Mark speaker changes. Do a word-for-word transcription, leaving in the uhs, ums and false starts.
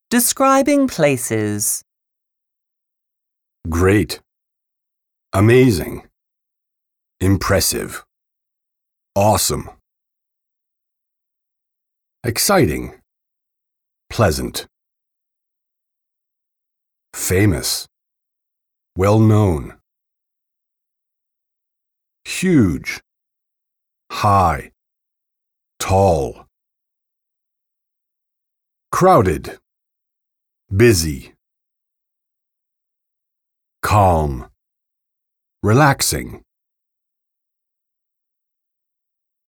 Speaker 1: Describing places.
Speaker 2: Great. Amazing. Impressive. Awesome. Exciting. Pleasant. Famous. Well known. Huge. High. Tall. Crowded. Busy. Calm. Relaxing.